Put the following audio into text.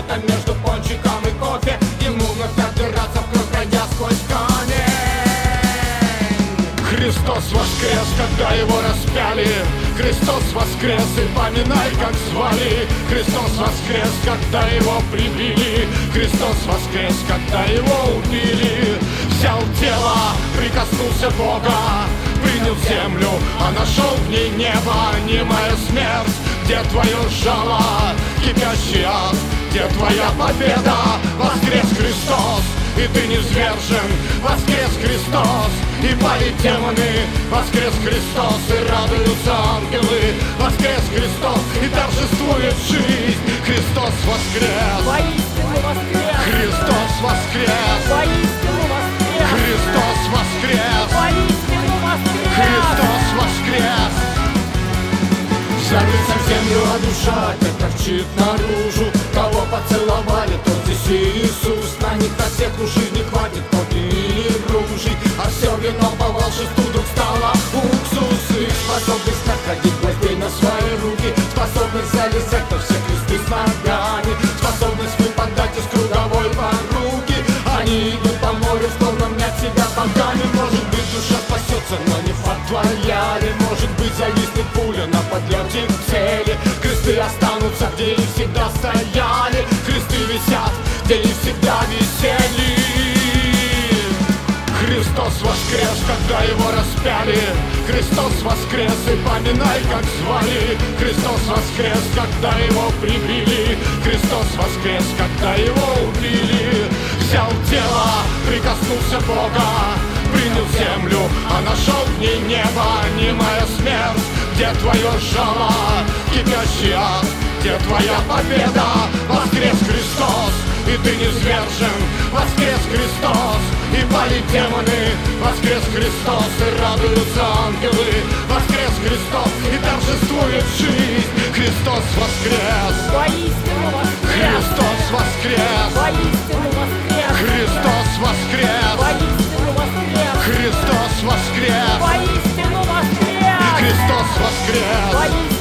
где-то между пончиком и кофе ему вновь отдираться в кровь, пройдя сквозь камень. Христос воскрес, когда его распяли. Христос воскрес, и поминай, как звали. Христос воскрес, когда его прибили. Христос воскрес, когда его убили. Взял тело, прикоснулся Бога, принял землю, а нашел в ней небо. Немая смерть, где твое жало? Кипящий ад, где твоя победа? Воскрес Христос, и ты не звержен. Воскрес Христос, и пали демоны. Воскрес Христос, и радуются ангелы. Воскрес Христос, и торжествует жизнь. Христос воскрес, Воистину воскрес! Христос воскрес, Воистину воскрес! Христос воскрес, Воистину воскрес! Христос воскрес. Зарылся в землю, а душа опять торчит наружу. Кого поцеловали, тот здесь и Иисус. На них на всех уже не хватит копий или ружей, а все вино по волшебству вдруг стало уксус. Их способность находить гвоздей на свои руки, способность залезать на все кресты с ногами, способность выпадать из круговой поруки. Они идут по морю, словно мнят себя богами. Может быть, душа спасется, но не факт твоя ли. Может быть, зависнет пуля на подлете к цели. Кресты останутся, где и всегда стояли. Кресты висят, где и всегда висели. Христос воскрес, когда его распяли. Христос воскрес, и поминай, как звали. Христос воскрес, когда его прибили. Христос воскрес, когда его убили. Взял тело, прикоснулся Бога, принял землю, а нашел в ней небо. Немая смерть, где твое жало? Кипящий ад, где твоя победа? Воскрес Христос, и ты не звержен. Воскрес Христос, и пали демоны. Воскрес Христос, и радуются ангелы. Воскрес Христос, и торжествует жизнь. Христос воскрес, Воистину воскрес! Христос воскрес, Воистину воскрес! Христос воскрес, Воистину воскрес! Христос воскрес, Воистину воскрес! Христос воскрес. Воистину